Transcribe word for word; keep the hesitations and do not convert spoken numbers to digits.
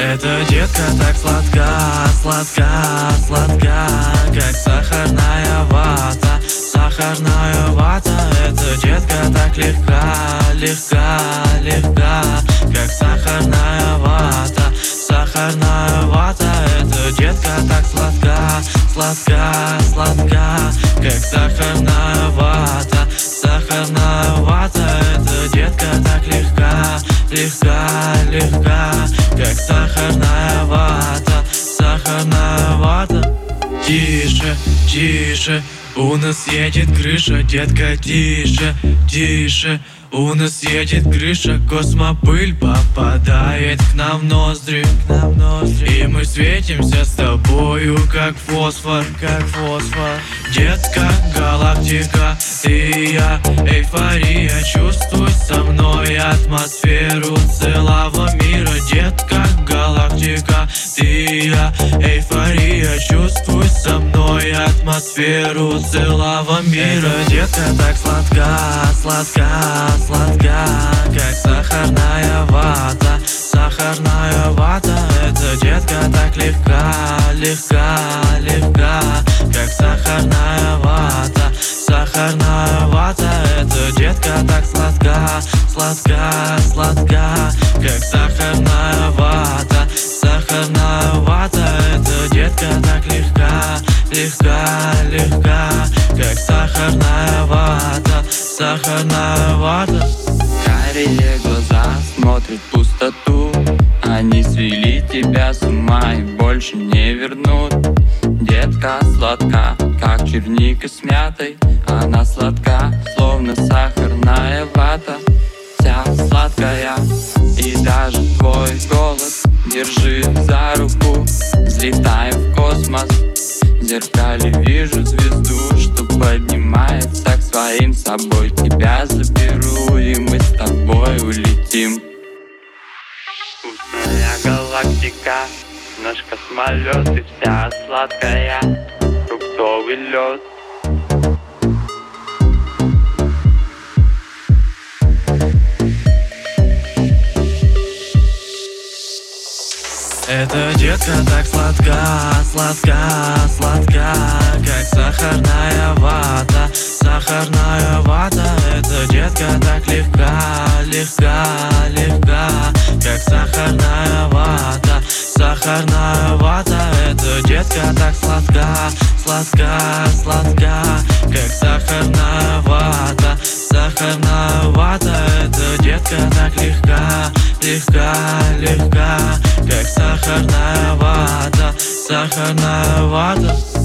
Эта детка так сладка, сладка, сладка, как сахарная вата, сахарная вата. Эта детка так легка, легка, легка, как сахарная вата, сахарная вата. Эта детка так сладка, сладка, сладка, как сахарная вата, сахарная вата. Эта детка так легка, легка, легка, как сахарная вата, сахарная вата. Тише, тише, у нас едет крыша, детка, тише, тише, у нас едет крыша. Космопыль попадает к нам в ноздри, к нам в ноздри. И мы светимся с тобою, как фосфор, как фосфор. Детка, галактика, ты и я, эйфория. Чувствуй со мной атмосферу целого мира. Детка, галактика, ты и я, эйфория. Чувствуй со мной атмосферу целого мира. Эта детка так сладка, сладка, сладка, как сахарная вата, сахарная вата. Эта детка так легка, легка, легка, как сахарная вата, сахарная вата. Эта детка так сладка, сладка, сладка, как сахарная вата, сахарная вата. Эта детка так легка, легка, легка, как сахарная вата, сахарная вата. Карие глаза смотрят в пустоту, они свели тебя с ума и больше не вернут. Детка сладка, как черника с мятой. Она сладка, словно сахарная вата. Вся сладкая, и даже твой голос. Держи за руку, взлетаем в космос. В зеркале вижу звезду, что поднимается к своим собой. Тебя заберу, и мы с тобой улетим. Вкусная галактика, наш космолет, и вся сладкая, фруктовый лед. Эта детка так сладка, сладка, сладка, как сахарная вата, сахарная вата. Эта детка так легка, легка, легка, как сахарная вата, сахарная вата. Эта детка так сладка, сладка, сладка, как сахарная вата, сахарная вата. Эта детка так легка, легка, легка, как сахарная вата, сахарная вата.